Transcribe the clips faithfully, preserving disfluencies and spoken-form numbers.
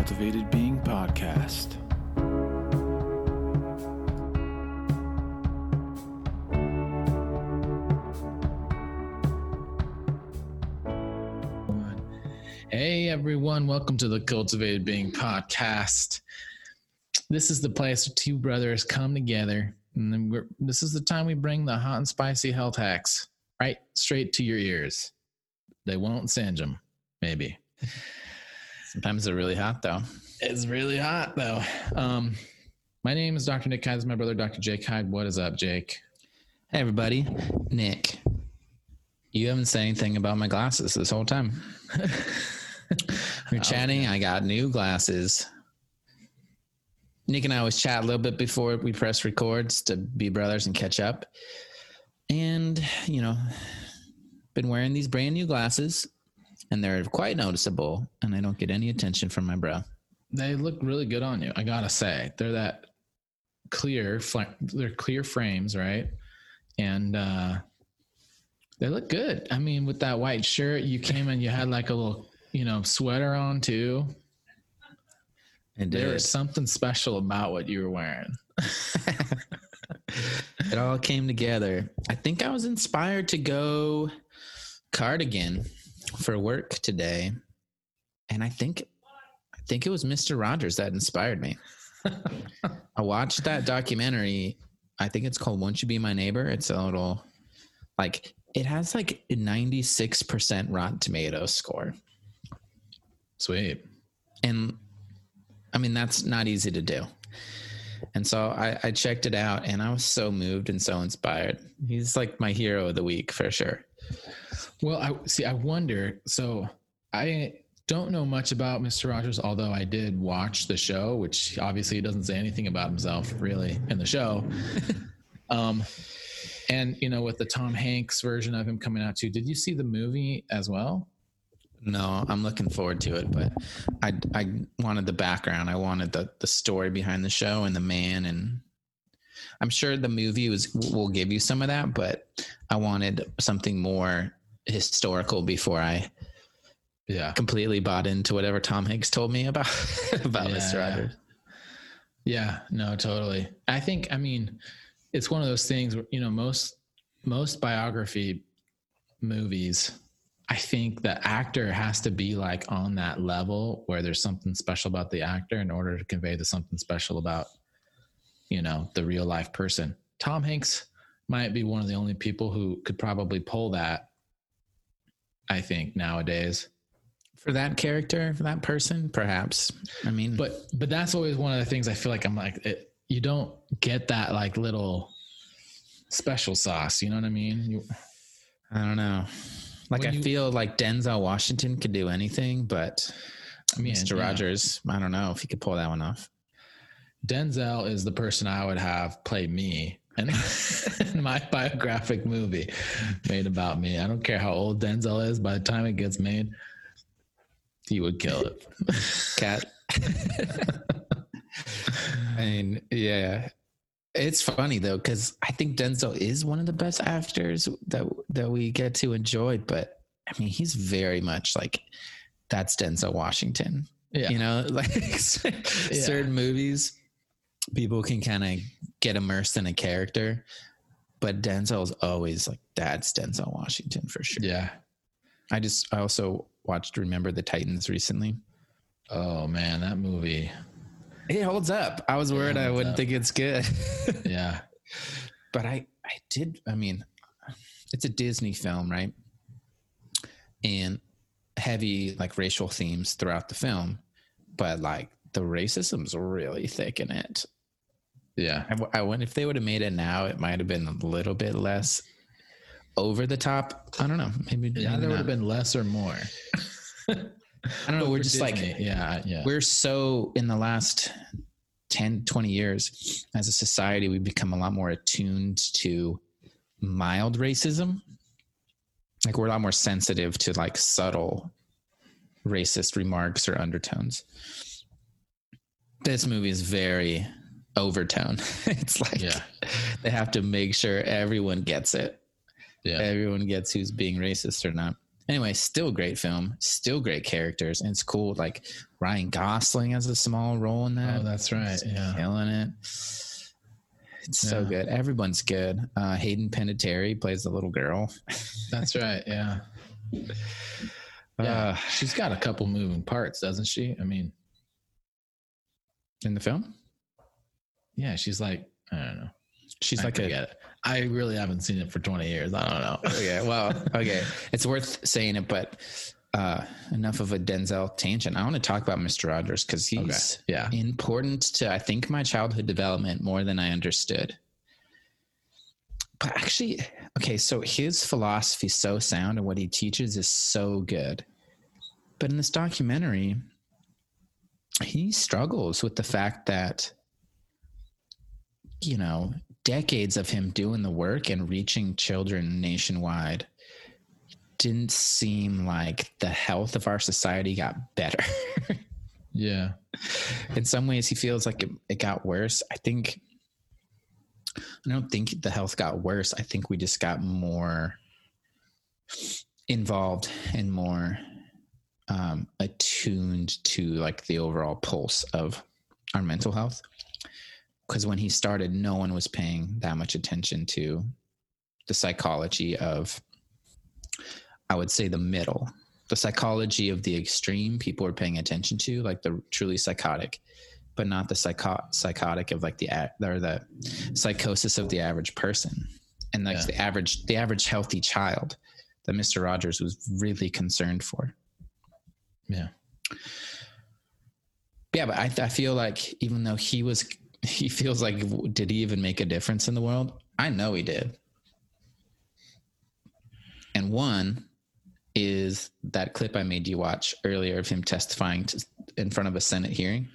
Cultivated Being Podcast. Hey everyone, welcome to the Cultivated Being Podcast. This is the place where two brothers come together, and then we're, this is the time we bring the hot and spicy health hacks right straight to your ears. They won't singe them, maybe. Sometimes they're really hot, though. It's really hot, though. Um, my name is Doctor Nick Hyde. This is my brother, Doctor Jake Hyde. What is up, Jake? Hey, everybody. Nick, you haven't said anything about my glasses this whole time. We're chatting. I got new glasses. Nick and I always chat a little bit before we press records to be brothers and catch up. And, you know, been wearing these brand new glasses. And they're quite noticeable, and I don't get any attention from my bro. They look really good on you, I gotta say. They're that clear, they're clear frames, right? And uh, they look good. I mean, with that white shirt, you came in, you had like a little, you know, sweater on too. And there was something special about what you were wearing. It all came together. I think I was inspired to go cardigan for work today, and I think I think it was Mister Rogers that inspired me. I watched that documentary. I think it's called Won't You Be My Neighbor. It's a little, like, it has like a ninety-six percent Rotten Tomatoes score. Sweet. And I mean, that's not easy to do. And so I, I checked it out, and I was so moved and so inspired. He's like my hero of the week for sure. Well, I see. I wonder. So I don't know much about Mister Rogers, although I did watch the show, which obviously he doesn't say anything about himself really in the show. um, and you know, with the Tom Hanks version of him coming out too, did you see the movie as well? No, I'm looking forward to it, but I I wanted the background. I wanted the the story behind the show and the man, and I'm sure the movie was will give you some of that, but I wanted something more historical before I yeah completely bought into whatever Tom Hanks told me about about yeah, Mister Rogers. Yeah, no, totally. I think, I mean, it's one of those things where, you know, most most biography movies, I think the actor has to be like on that level where there's something special about the actor in order to convey the something special about, you know, the real life person. Tom Hanks might be one of the only people who could probably pull that, I think, nowadays. For that character, for that person, perhaps. I mean, but but that's always one of the things I feel like I'm like, it, you don't get that like little special sauce. You know what I mean? You, I don't know. Like, I you, feel like Denzel Washington could do anything, but I mean, Mister Yeah. Rogers, I don't know if he could pull that one off. Denzel is the person I would have play me in my biographic movie made about me. I don't care how old Denzel is. By the time it gets made, he would kill it. Cat. I mean, yeah. It's funny though, because I think Denzel is one of the best actors that that we get to enjoy. But I mean, he's very much like, that's Denzel Washington. Yeah, you know, like yeah. certain movies, people can kind of get immersed in a character, but Denzel's always like, that's Denzel Washington for sure. Yeah, I just I also watched Remember the Titans recently. Oh man, that movie. It holds up. I was worried I wouldn't up. think it's good. Yeah. But I, I did, I mean, it's a Disney film, right? And heavy like racial themes throughout the film, but like the racism's really thick in it. Yeah. I, I wonder if they would have made it now, it might have been a little bit less over the top. I don't know. Maybe, yeah, maybe there would have been less or more. I don't know. We're just Disney, like, yeah, yeah. We're so in the last ten, twenty years as a society, we've become a lot more attuned to mild racism. Like, we're a lot more sensitive to like subtle racist remarks or undertones. This movie is very overtone. It's like, yeah. they have to make sure everyone gets it. Yeah. Everyone gets who's being racist or not. Anyway, still great film, still great characters, and it's cool. Like Ryan Gosling has a small role in that. Oh, that's right. He's Yeah, killing it. It's so Yeah. good. Everyone's good. Uh, Hayden Panettiere plays the little girl. that's right. Yeah, yeah. Uh, She's got a couple moving parts, doesn't she? I mean, in the film, yeah, she's like, I don't know. she's I like a forget it. I really haven't seen it for twenty years. I don't know. okay, well, okay. It's worth saying it, but uh, enough of a Denzel tangent. I want to talk about Mister Rogers because he's Okay. Yeah. important to, I think, my childhood development more than I understood. But actually, okay, so his philosophy is so sound and what he teaches is so good. But in this documentary, he struggles with the fact that, you know, decades of him doing the work and reaching children nationwide didn't seem like the health of our society got better. Yeah. In some ways, he feels like it, it got worse. I think, I don't think the health got worse. I think we just got more involved and more um, attuned to like the overall pulse of our mental health. Because when he started, no one was paying that much attention to the psychology of, I would say, the middle. The psychology of the extreme people are paying attention to, like the truly psychotic, but not the psycho- psychotic of like the or the psychosis of the average person, and like Yeah. the average the average healthy child that Mister Rogers was really concerned for. Yeah. Yeah, but I, I feel like even though he was, he feels like, did he even make a difference in the world? I know he did. And one is that clip I made you watch earlier of him testifying to, in front of a Senate hearing.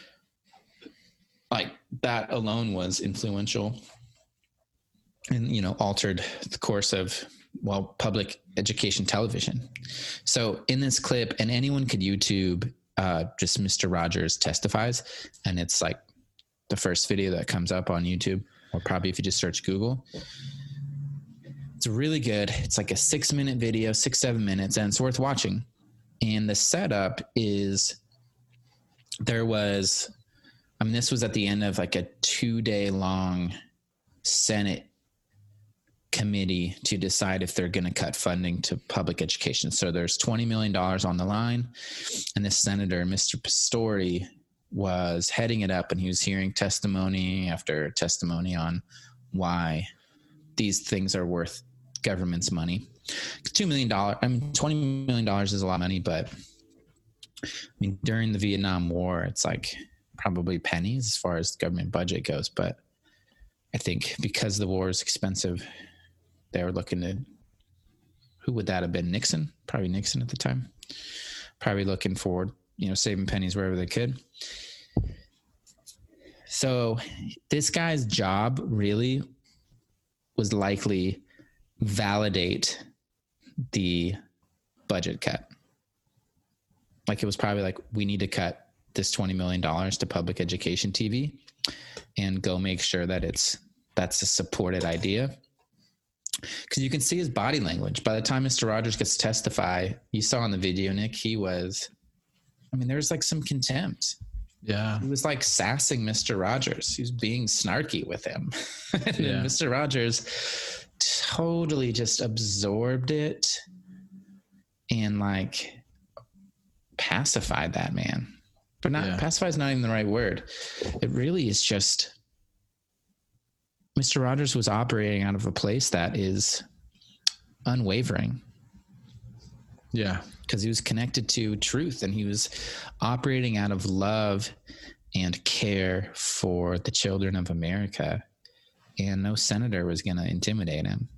Like that alone was influential and, you know, altered the course of, well, public education television. So in this clip, and anyone could YouTube uh, just Mister Rogers testifies, and it's like the first video that comes up on YouTube, or probably if you just search Google. It's really good. It's like a six minute video, six, seven minutes, and it's worth watching. And the setup is there was, I mean, this was at the end of like a two day long Senate committee to decide if they're going to cut funding to public education. So there's twenty million dollars on the line. And this senator, Mister Pastori, was heading it up, and he was hearing testimony after testimony on why these things are worth government's money. two million dollars, I mean, twenty million dollars is a lot of money, but I mean, during the Vietnam War, it's like probably pennies as far as the government budget goes. But I think because the war is expensive, they were looking to, who would that have been? Nixon? Probably Nixon at the time. Probably looking forward, you know, saving pennies wherever they could. So this guy's job really was likely validate the budget cut. Like it was probably like, we need to cut this twenty million dollars to public education T V and go make sure that it's, that's a supported idea. Because you can see his body language. By the time Mister Rogers gets to testify, you saw in the video, Nick, he was, I mean, there was like some contempt. Yeah. He was like sassing Mister Rogers. He was being snarky with him. And Yeah. then Mister Rogers totally just absorbed it and like pacified that man. But not Yeah. pacify is not even the right word. It really is just Mister Rogers was operating out of a place that is unwavering. Yeah. Because he was connected to truth, and he was operating out of love and care for the children of America. And no senator was going to intimidate him.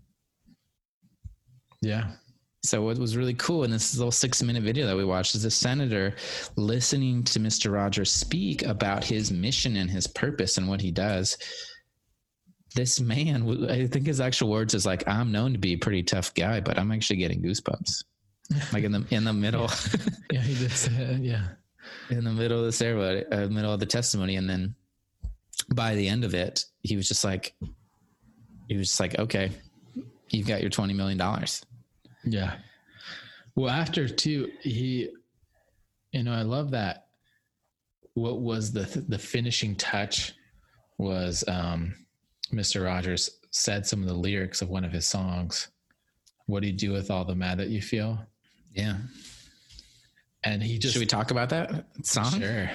Yeah. So what was really cool in this little six minute video that we watched is the senator listening to Mister Rogers speak about his mission and his purpose and what he does. This man, I think his actual words is like, I'm known to be a pretty tough guy, but I'm actually getting goosebumps. Like in the in the middle, Yeah. He did say that. Yeah. in the middle of the ceremony, uh, middle of the testimony, and then by the end of it, he was just like, he was just like, okay, you've got your twenty million dollars. Yeah. Well, after too, he, you know, I love that. What was the the finishing touch was um, Mister Rogers said some of the lyrics of one of his songs. What do you do with all the mad that you feel? Yeah. And he just, should we talk about that song? Sure.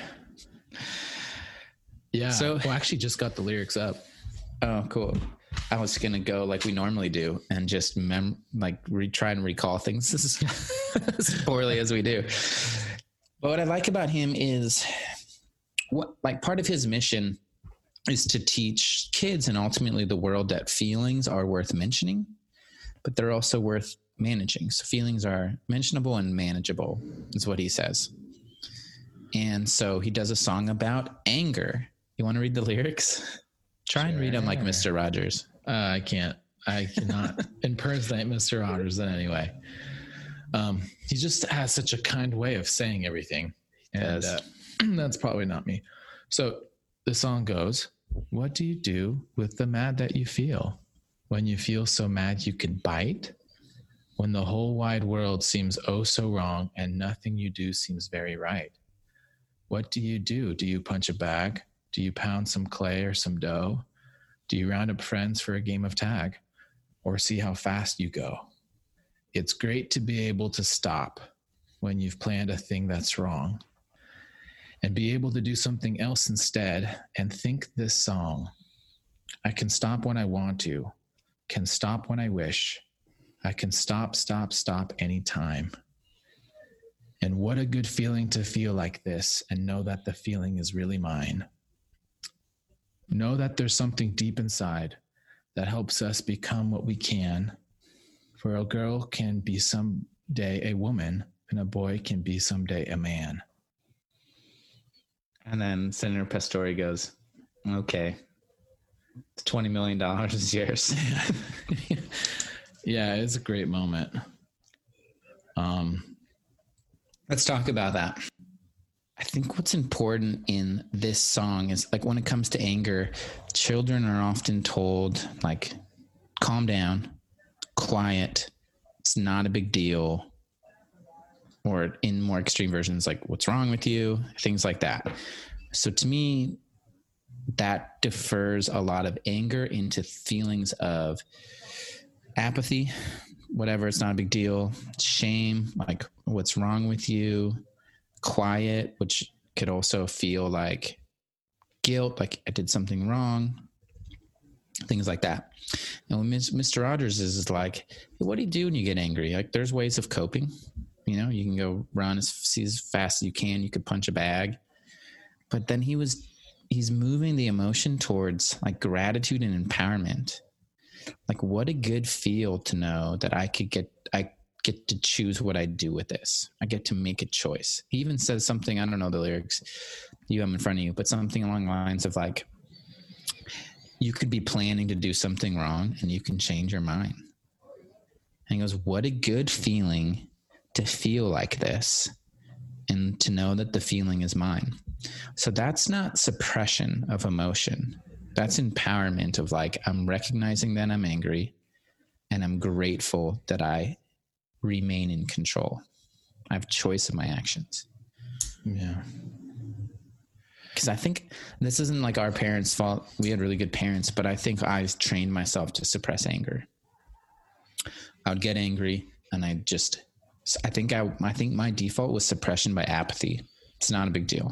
Yeah. So, well, I actually just got the lyrics up. Oh, cool. I was going to go like we normally do and just mem like re- try and recall things as poorly as we do. But what I like about him is what, like part of his mission is to teach kids and ultimately the world that feelings are worth mentioning, but they're also worth managing. So feelings are mentionable and manageable is what he says. And so he does a song about anger. You want to read the lyrics? Try sure. and read them like Mister Rogers. Uh, I can't. I cannot impersonate Mister Rogers in any way. Um, he just has such a kind way of saying everything. And uh, that's probably not me. So the song goes, what do you do with the mad that you feel? When you feel so mad you can bite? When the whole wide world seems oh so wrong and nothing you do seems very right? What do you do? Do you punch a bag? Do you pound some clay or some dough? Do you round up friends for a game of tag? Or see how fast you go? It's great to be able to stop when you've planned a thing that's wrong and be able to do something else instead and think this song. I can stop when I want to, can stop when I wish. I can stop, stop, stop anytime. And what a good feeling to feel like this and know that the feeling is really mine. Know that there's something deep inside that helps us become what we can. For a girl can be someday a woman and a boy can be someday a man. And then Senator Pastori goes, okay, twenty million dollars is yours. Yeah, it's a great moment. Um, Let's talk about that. I think what's important in this song is like when it comes to anger, children are often told like, calm down, quiet, it's not a big deal. Or in more extreme versions, like what's wrong with you? Things like that. So to me, that defers a lot of anger into feelings of apathy, whatever, it's not a big deal. Shame, like what's wrong with you? Quiet, which could also feel like guilt, like I did something wrong. Things like that. And when Mister Rogers is, is like, what do you do when you get angry? Like there's ways of coping. You know, you can go run as, as fast as you can. You could punch a bag. But then he was, he's moving the emotion towards like gratitude and empowerment. Like what a good feel to know that I could get, I get to choose what I do with this. I get to make a choice. He even says something, I don't know the lyrics you have in front of you, but something along the lines of like, you could be planning to do something wrong and you can change your mind. And he goes, what a good feeling to feel like this and to know that the feeling is mine. So that's not suppression of emotion. That's empowerment of like, I'm recognizing that I'm angry and I'm grateful that I remain in control. I have choice of my actions. Yeah. Because I think this isn't like our parents' fault. We had really good parents, but I think I trained myself to suppress anger. I would get angry and I just, I think I, I think my default was suppression by apathy. It's not a big deal.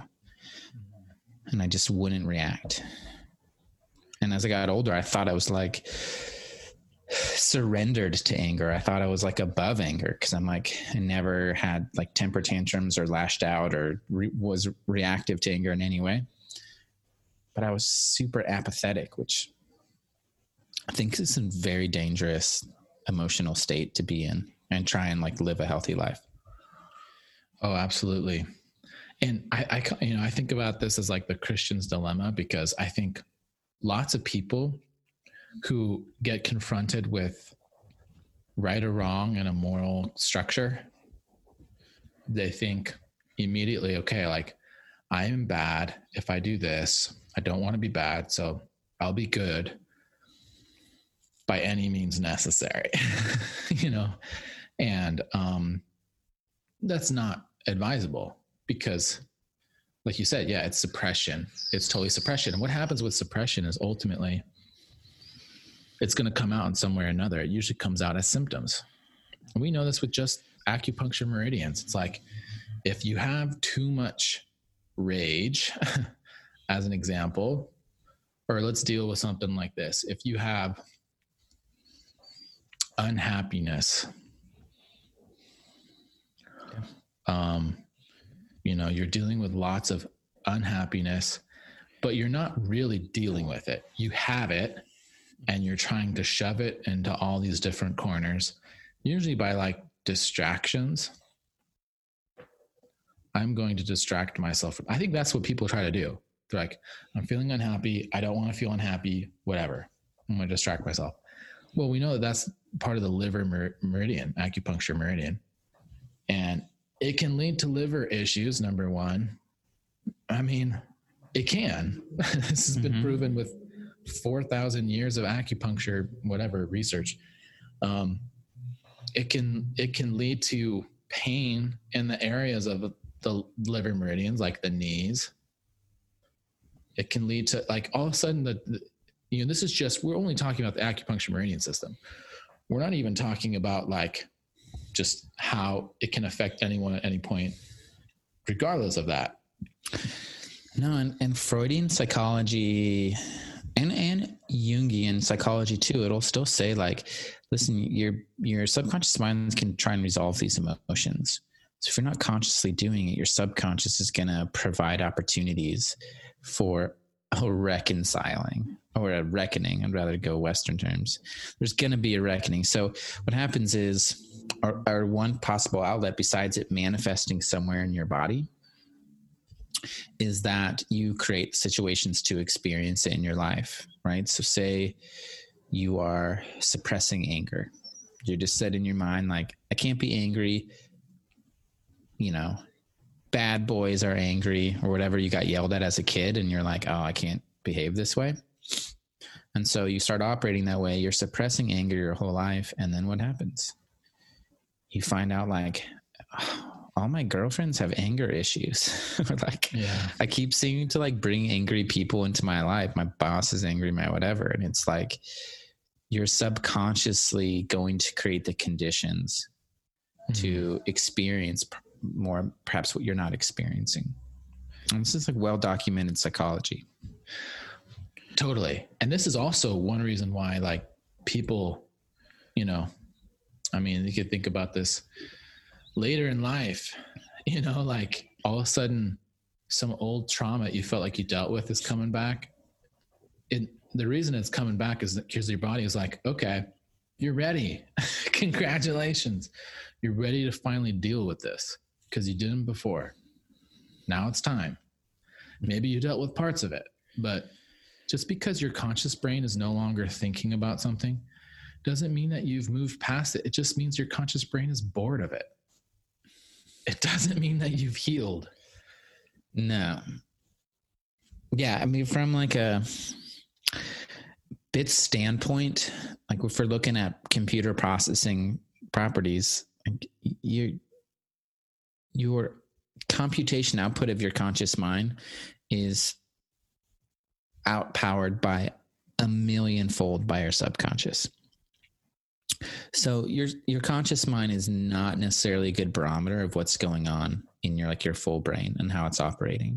And I just wouldn't react. And as I got older, I thought I was like surrendered to anger. I thought I was like above anger because I'm like, I never had like temper tantrums or lashed out or re- was reactive to anger in any way. But I was super apathetic, which I think is a very dangerous emotional state to be in and try and like live a healthy life. Oh, absolutely. And I, I, you know, I think about this as like the Christian's dilemma, because I think lots of people who get confronted with right or wrong in a moral structure, they think immediately, okay, like I am bad if I do this. I don't want to be bad, so I'll be good by any means necessary, you know? And, um, that's not advisable because, like you said, yeah, it's suppression. It's totally suppression. And what happens with suppression is ultimately it's going to come out in some way or another. It usually comes out as symptoms. And we know this with just acupuncture meridians. It's like if you have too much rage, as an example, or let's deal with something like this. If you have unhappiness, um, you know, you're dealing with lots of unhappiness, but you're not really dealing with it. You have it and you're trying to shove it into all these different corners, usually by like distractions. I'm going to distract myself. I think that's what people try to do. They're like, I'm feeling unhappy. I don't want to feel unhappy, whatever. I'm going to distract myself. Well, we know that that's part of the liver mer- meridian, acupuncture meridian. And it can lead to liver issues, number one. I mean, it can. This has been mm-hmm. proven with four thousand years of acupuncture, whatever, research. Um, it can it can lead to pain in the areas of the liver meridians, like the knees. It can lead to, like, all of a sudden, the, the you know, this is just, we're only talking about the acupuncture meridian system. We're not even talking about like just how it can affect anyone at any point, regardless of that. No, and, and Freudian psychology and, and Jungian psychology too, it'll still say like, listen, your, your subconscious mind can try and resolve these emotions. So if you're not consciously doing it, your subconscious is going to provide opportunities for a reconciling or a reckoning. I'd rather go Western terms. There's going to be a reckoning. So what happens is our, our one possible outlet, besides it manifesting somewhere in your body, is that you create situations to experience it in your life, right? So say you are suppressing anger. You're just set in your mind, like, I can't be angry. You know, bad boys are angry or whatever you got yelled at as a kid. And you're like, oh, I can't behave this way. And so you start operating that way. You're suppressing anger your whole life. And then what happens? You find out like, oh, all my girlfriends have anger issues. Or like, yeah. I keep seeming to like bring angry people into my life. My boss is angry, my whatever. And it's like, you're subconsciously going to create the conditions mm-hmm. to experience more perhaps what you're not experiencing. And this is like well-documented psychology. Totally. And this is also one reason why like people, you know, I mean, you could think about this later in life, you know, like all of a sudden some old trauma you felt like you dealt with is coming back. It, the reason it's coming back is because your body is like, okay, you're ready. Congratulations. You're ready to finally deal with this because you didn't before. Now it's time. Maybe you dealt with parts of it, but just because your conscious brain is no longer thinking about something doesn't mean that you've moved past it. It just means your conscious brain is bored of it. It doesn't mean that you've healed. No. Yeah. I mean, from like a bit standpoint, like if we're looking at computer processing properties, you, your computation output of your conscious mind is outpowered by a million fold by your subconscious. So your your conscious mind is not necessarily a good barometer of what's going on in your like your full brain and how it's operating.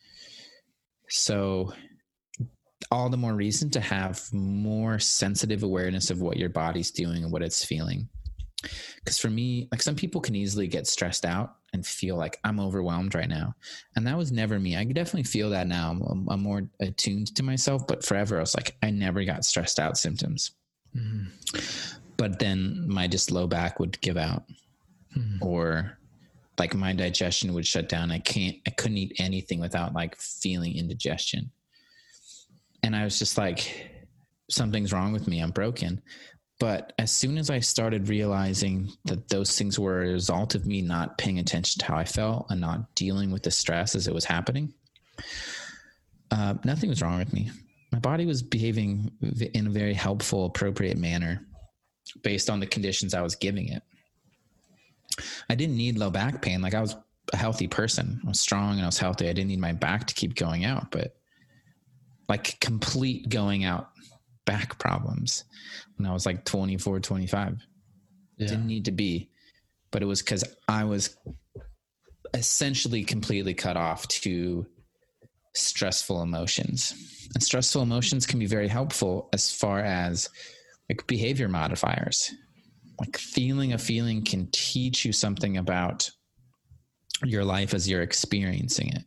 So all the more reason to have more sensitive awareness of what your body's doing and what it's feeling. Because for me, like some people can easily get stressed out and feel like I'm overwhelmed right now. And that was never me. I definitely feel that now. I'm, I'm more attuned to myself, but forever I was like, I never got stressed out symptoms. Mm-hmm. But then my just low back would give out mm-hmm. or like my digestion would shut down. I can't, I couldn't eat anything without like feeling indigestion. And I was just like, something's wrong with me. I'm broken. But as soon as I started realizing that those things were a result of me not paying attention to how I felt and not dealing with the stress as it was happening, uh, nothing was wrong with me. My body was behaving in a very helpful, appropriate manner based on the conditions I was giving it. I didn't need low back pain. Like I was a healthy person. I was strong and I was healthy. I didn't need my back to keep going out, but like complete going out back problems when I was like twenty-four, twenty-five. Yeah. Didn't need to be, but it was because I was essentially completely cut off to stressful emotions. And stressful emotions can be very helpful as far as like behavior modifiers. Like feeling a feeling can teach you something about your life as you're experiencing it.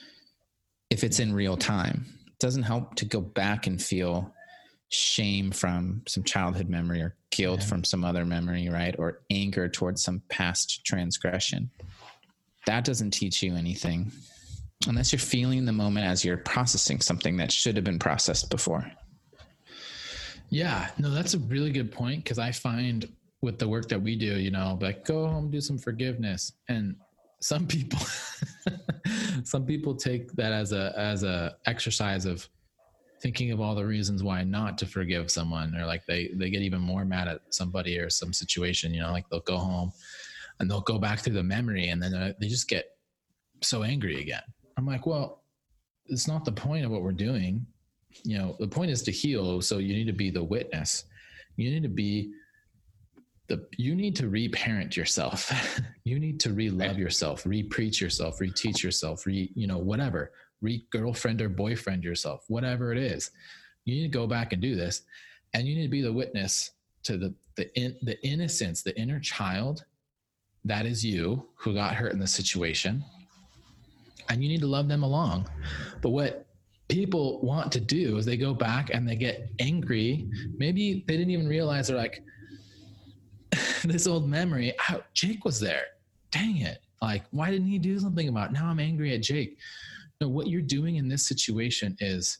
If it's in real time, it doesn't help to go back and feel shame from some childhood memory or guilt yeah. from some other memory, right? Or anger towards some past transgression. That doesn't teach you anything unless you're feeling the moment as you're processing something that should have been processed before. Yeah, no, that's a really good point. Cause I find with the work that we do, you know, like go home, do some forgiveness. And some people, some people take that as a, as a exercise of thinking of all the reasons why not to forgive someone, or like they, they get even more mad at somebody or some situation, you know, like they'll go home and they'll go back through the memory and then they just get so angry again. I'm like, well, it's not the point of what we're doing. You know, the point is to heal. So you need to be the witness. You need to be the, you need to reparent yourself. You need to re-love yourself, re-preach yourself, re-teach yourself, re, you know, whatever, re-girlfriend or boyfriend yourself, whatever it is. You need to go back and do this. And you need to be the witness to the, the, in, the innocence, the inner child that is you who got hurt in the situation. And you need to love them along. But what people want to do is they go back and they get angry. Maybe they didn't even realize they're like, this old memory, oh, Jake was there. Dang it. Like, why didn't he do something about it? Now I'm angry at Jake. No, what you're doing in this situation is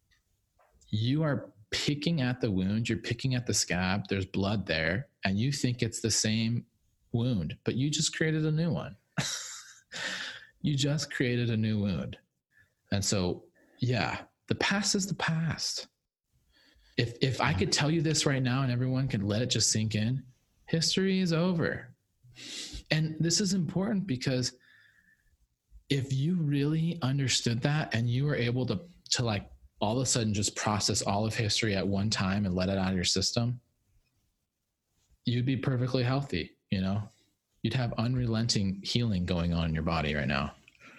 you are picking at the wound. You're picking at the scab. There's blood there. And you think it's the same wound, but you just created a new one. You just created a new wound. And so, yeah, the past is the past. If if I could tell you this right now and everyone could let it just sink in, history is over. And this is important because if you really understood that and you were able to, to like all of a sudden just process all of history at one time and let it out of your system, you'd be perfectly healthy, you know? You'd have unrelenting healing going on in your body right now.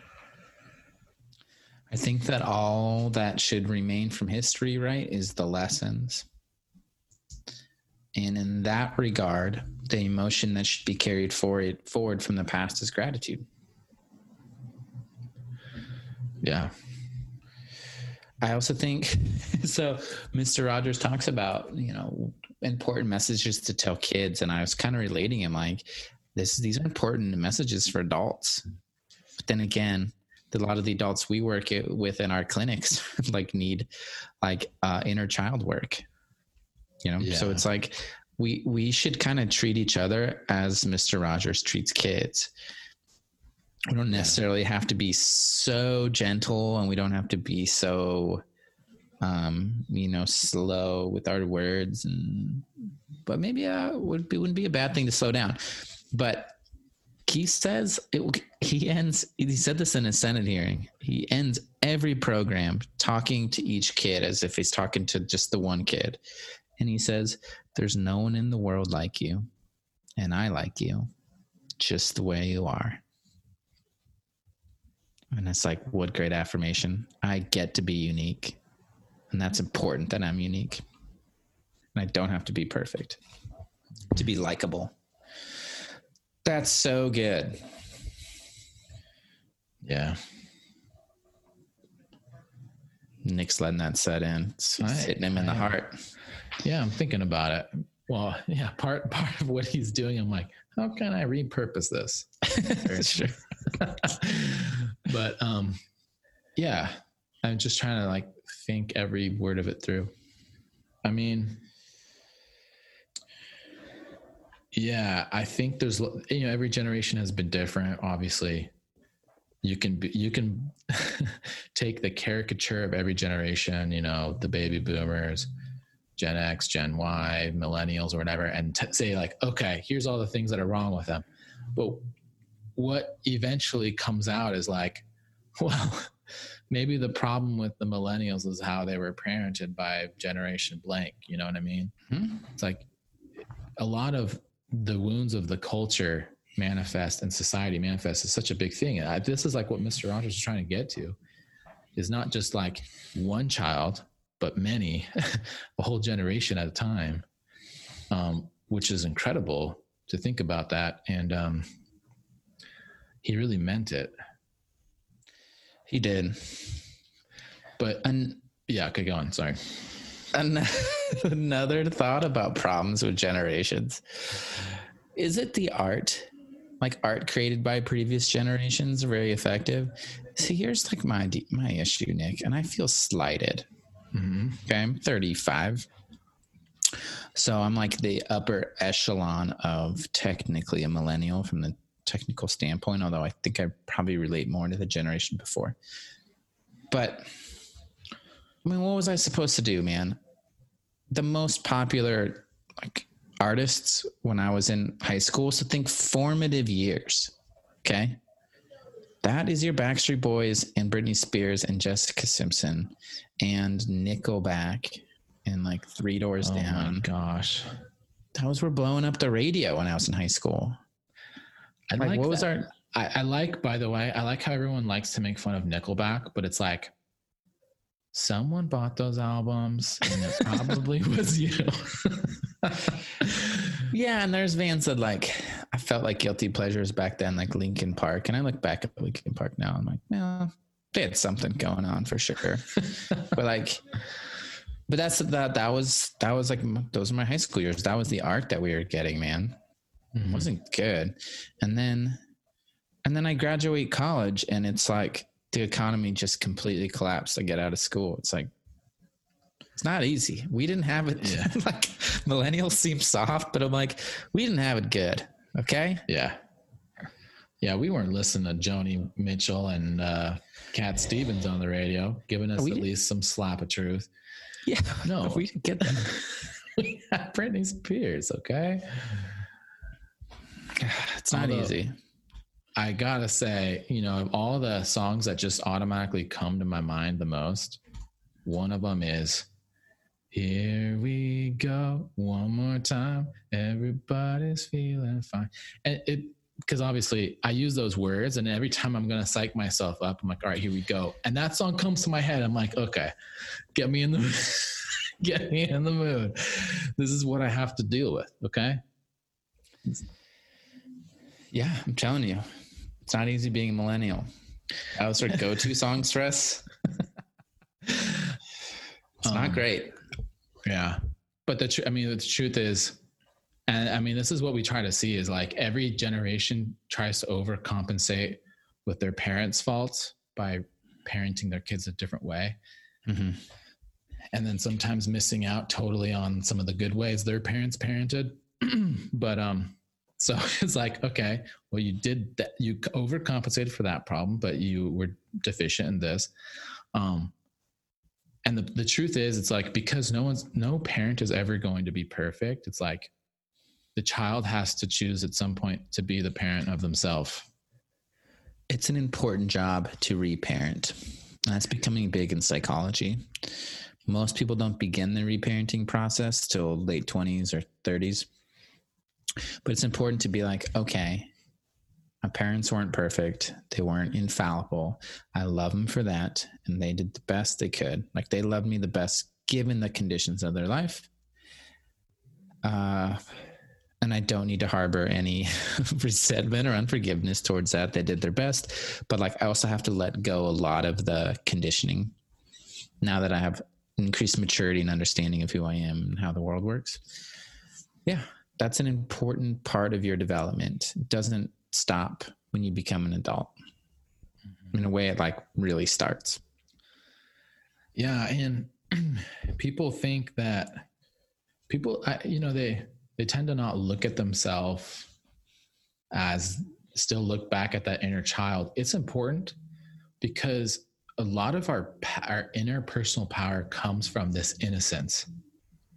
I think that all that should remain from history, right, is the lessons. And in that regard, the emotion that should be carried forward, forward from the past is gratitude. Yeah. I also think, so Mister Rogers talks about, you know, important messages to tell kids. And I was kind of relating him like, this, these are important messages for adults. But then again, a lot of the adults we work with in our clinics like need like uh, inner child work, you know? Yeah. So it's like, we, we should kind of treat each other as Mister Rogers treats kids. We don't necessarily have to be so gentle and we don't have to be so, um, you know, slow with our words and, but maybe uh, would be, wouldn't be a bad thing to slow down. But he says, it, he ends, he said this in a Senate hearing. He ends every program talking to each kid as if he's talking to just the one kid. And he says, there's no one in the world like you. And I like you just the way you are. And it's like, what great affirmation. I get to be unique. And that's important that I'm unique. And I don't have to be perfect to be likable. That's so good. Yeah. Nick's letting that set in. It's right. Hitting him in the heart. Yeah, I'm thinking about it. Well, yeah, part part of what he's doing, I'm like, how can I repurpose this? Sure. But um, yeah, I'm just trying to like think every word of it through. I mean, yeah, I think there's, you know, every generation has been different. Obviously, you can be, you can take the caricature of every generation, you know, the baby boomers, Gen X, Gen Y, millennials, or whatever, and t- say like, okay, here's all the things that are wrong with them. But what eventually comes out is like, well, maybe the problem with the millennials is how they were parented by generation blank. You know what I mean? Hmm? It's like a lot of the wounds of the culture manifest and society manifest is such a big thing. And I, this is like what Mister Rogers is trying to get to, is not just like one child, but many, a whole generation at a time, um, which is incredible to think about that. And um, he really meant it. He did. But And yeah, okay, go on. Sorry. an- another thought about problems with generations. Is it the art? Like art created by previous generations very effective? See, here's like my my issue, Nick, and I feel slighted. Mm-hmm. Okay, I'm thirty-five. So I'm like the upper echelon of technically a millennial from the technical standpoint, although I think I probably relate more to the generation before. But I mean, what was I supposed to do, man? The most popular like artists when I was in high school, so think formative years. Okay. That is your Backstreet Boys and Britney Spears and Jessica Simpson and Nickelback and like Three Doors Oh Down. my gosh. Those were blowing up the radio when I was in high school. I Like, like what was that. our I, I like, by the way, I like how everyone likes to make fun of Nickelback, but it's like someone bought those albums and it probably was you. Yeah, and there's bands that like I felt like guilty pleasures back then, like Linkin Park, and I look back at Linkin Park now. I'm like, no, they had something going on for sure. But like, but that's that. That was that was like those are my high school years. That was the art that we were getting, man. It wasn't good. And then, and then I graduate college, and it's like the economy just completely collapsed. I get out of school. It's like. It's not easy. We didn't have it. Yeah. Like millennials seem soft, but I'm like, we didn't have it good. Okay. Yeah. Yeah. We weren't listening to Joni Mitchell and uh, Cat Stevens on the radio, giving us We at didn't- least some slap of truth. Yeah. No. we didn't get that. We had Britney Spears. Okay. It's not Although- easy. I gotta say, you know, of all the songs that just automatically come to my mind the most, one of them is "Here We Go One More Time, Everybody's Feeling Fine." And it, because obviously I use those words, and every time I'm gonna psych myself up, I'm like, all right, here we go. And that song comes to my head. I'm like, okay, get me in the get me in the mood. This is what I have to deal with. Okay. Yeah, I'm telling you, it's not easy being a millennial. That was our go-to songs for us. It's Um, not great. Yeah. But the tr- I mean, the truth is, and I mean, this is what we try to see is like every generation tries to overcompensate with their parents' faults by parenting their kids a different way. Mm-hmm. And then sometimes missing out totally on some of the good ways their parents parented. But, um, so it's like, okay, well, you did that. You overcompensated for that problem, but you were deficient in this. Um, And the, the truth is, it's like, because no one's, no parent is ever going to be perfect. It's like the child has to choose at some point to be the parent of themselves. It's an important job to reparent. That's becoming big in psychology. Most people don't begin the reparenting process till late twenties or thirties. But it's important to be like, okay, my parents weren't perfect. They weren't infallible. I love them for that. And they did the best they could. Like they loved me the best given the conditions of their life. Uh, and I don't need to harbor any resentment or unforgiveness towards that. They did their best. But like I also have to let go a lot of the conditioning now that I have increased maturity and understanding of who I am and how the world works. Yeah, that's an important part of your development. It doesn't stop when you become an adult. In a way, it like really starts. Yeah. And people think that people, I, you know, they, they tend to not look at themselves as still look back at that inner child. It's important because a lot of our, our inner personal power comes from this innocence.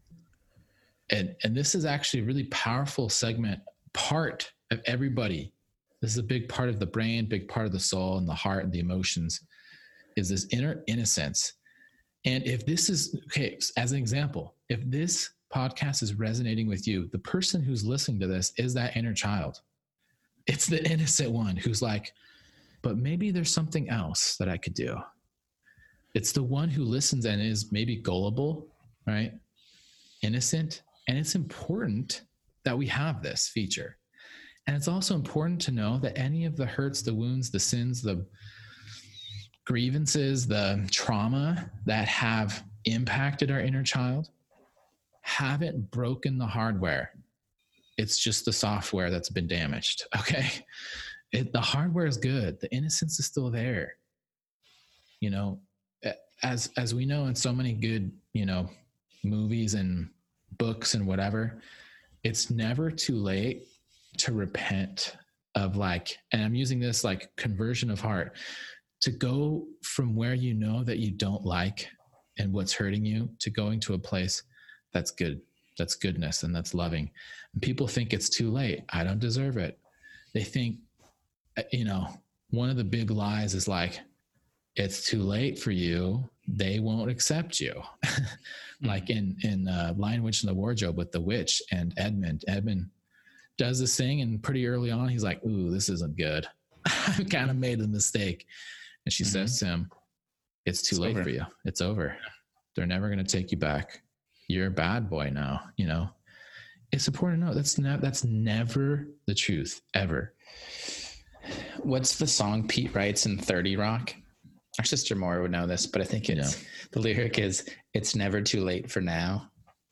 And, and this is actually a really powerful segment, part of everybody This is a big part of the brain, big part of the soul and the heart and the emotions, is this inner innocence. And if this is, okay, as an example, if this podcast is resonating with you, the person who's listening to this is that inner child. It's the innocent one who's like, but maybe there's something else that I could do. It's the one who listens and is maybe gullible, right? Innocent. And it's important that we have this feature. And it's also important to know that any of the hurts, the wounds, the sins, the grievances, the trauma that have impacted our inner child haven't broken the hardware. It's just the software that's been damaged. Okay. It, the hardware is good. The innocence is still there. You know, as, as we know in so many good, you know, movies and books and whatever, it's never too late to repent of like, and I'm using this like conversion of heart, to go from where you know that you don't like and what's hurting you to going to a place that's good, that's goodness, and that's loving. And people think it's too late. I don't deserve it. They think, you know, one of the big lies is like, it's too late for you. They won't accept you. Like in, in uh, Lion, Witch, and the Wardrobe with the witch and Edmund. Edmund does this thing, and pretty early on, he's like, ooh, this isn't good. I've kind of made a mistake. And she mm-hmm. says to him, it's too it's late over. for you. It's over. They're never going to take you back. You're a bad boy now. You know, it's important to know that's ne- that's never the truth ever. What's the song Pete writes in thirty Rock? Our sister Maura would know this, but I think it's, yeah. the lyric is, it's never too late for now.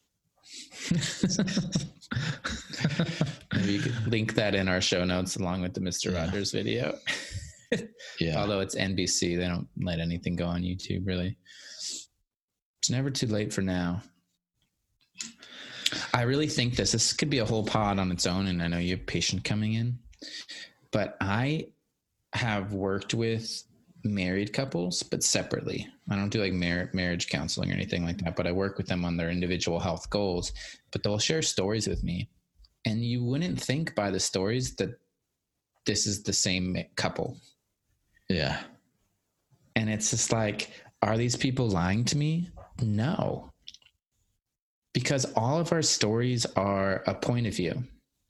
Maybe you could link that in our show notes along with the Mister Yeah. Rogers video. Yeah. Although it's N B C, they don't let anything go on YouTube, really. It's never too late for now. I really think this, this could be a whole pod on its own, and I know you have patient coming in, but I have worked with married couples, but separately. I don't do like mar- marriage counseling or anything like that, but I work with them on their individual health goals, but they'll share stories with me. And you wouldn't think by the stories that this is the same couple. Yeah. And it's just like, are these people lying to me? No. Because all of our stories are a point of view.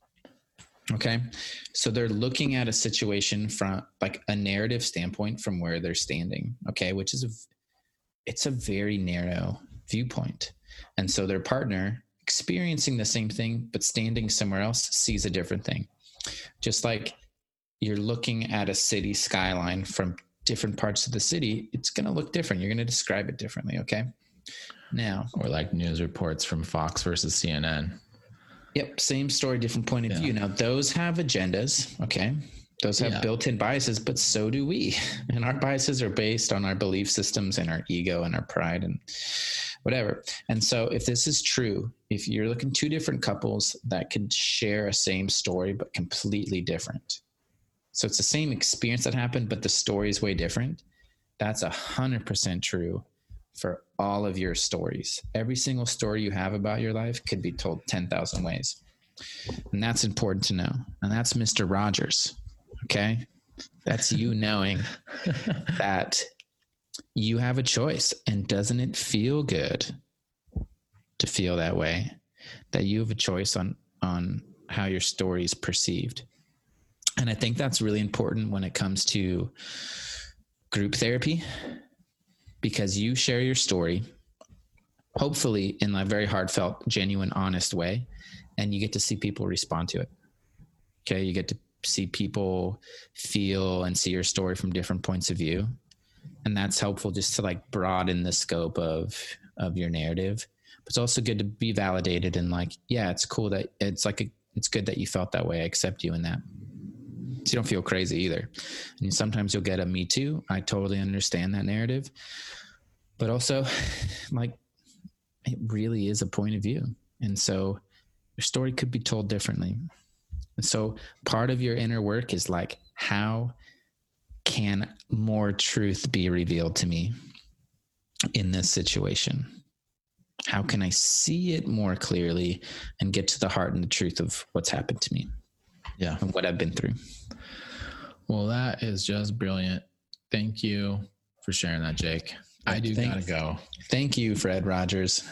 Okay. So they're looking at a situation from like a narrative standpoint from where they're standing. Okay. Which is, a, it's a very narrow viewpoint. And so their partner experiencing the same thing, but standing somewhere else sees a different thing. Just like you're looking at a city skyline from different parts of the city, it's going to look different. You're going to describe it differently. Okay. Now, or like news reports from Fox versus C N N. Yep. Same story, different point of yeah. view. Now those have agendas. Okay. Those have yeah. built-in biases, but so do we. And our biases are based on our belief systems and our ego and our pride and whatever. And so if this is true, if you're looking two different couples that could share a same story, but completely different. So it's the same experience that happened, but the story is way different. That's a hundred percent true for all of your stories. Every single story you have about your life could be told ten thousand ways. And that's important to know. And that's Mister Rogers. Okay. That's you knowing that you have a choice, and doesn't it feel good to feel that way, that you have a choice on, on how your story is perceived. And I think that's really important when it comes to group therapy, because you share your story, hopefully in a very heartfelt, genuine, honest way, and you get to see people respond to it. Okay. You get to see people feel and see your story from different points of view. And that's helpful just to like broaden the scope of, of your narrative. But it's also good to be validated and like, yeah, it's cool that it's like, a, it's good that you felt that way. I accept you in that. So you don't feel crazy either. And sometimes you'll get a me too. I totally understand that narrative, but also like it really is a point of view. And so your story could be told differently. And so part of your inner work is like, how can more truth be revealed to me in this situation? How can I see it more clearly and get to the heart and the truth of what's happened to me? Yeah. And what I've been through. Well, that is just brilliant. Thank you for sharing that, Jake. I do Thank- gotta go. Thank you, Fred Rogers.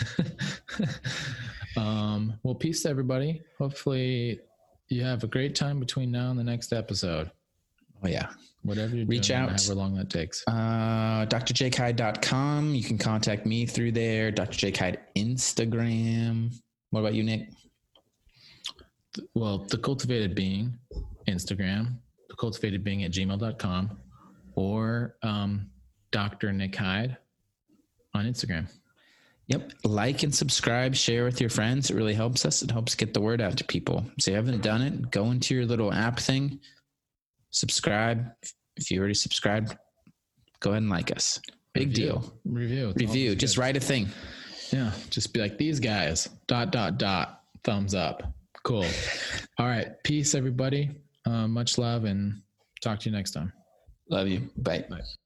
um, well, peace to everybody. Hopefully you have a great time between now and the next episode. Oh, yeah. Whatever you're Reach doing, out. however long that takes. Uh, D R jake hyde dot com. You can contact me through there. Doctor Jake Hyde Instagram. What about you, Nick? Well, The Cultivated Being, Instagram, The Cultivated Being at gmail dot com, or um, Doctor Nick Hyde on Instagram. Yep. Like and subscribe, share with your friends. It really helps us. It helps get the word out to people. So if you haven't done it, go into your little app thing, subscribe. If you already subscribed, go ahead and like us. Big Review. deal. Review. It's Review. always Just good. write a thing. Yeah. Just be like, these guys, dot, dot, dot, thumbs up. Cool. All right. Peace, everybody. Uh, much love, and talk to you next time. Love you. Bye. Bye.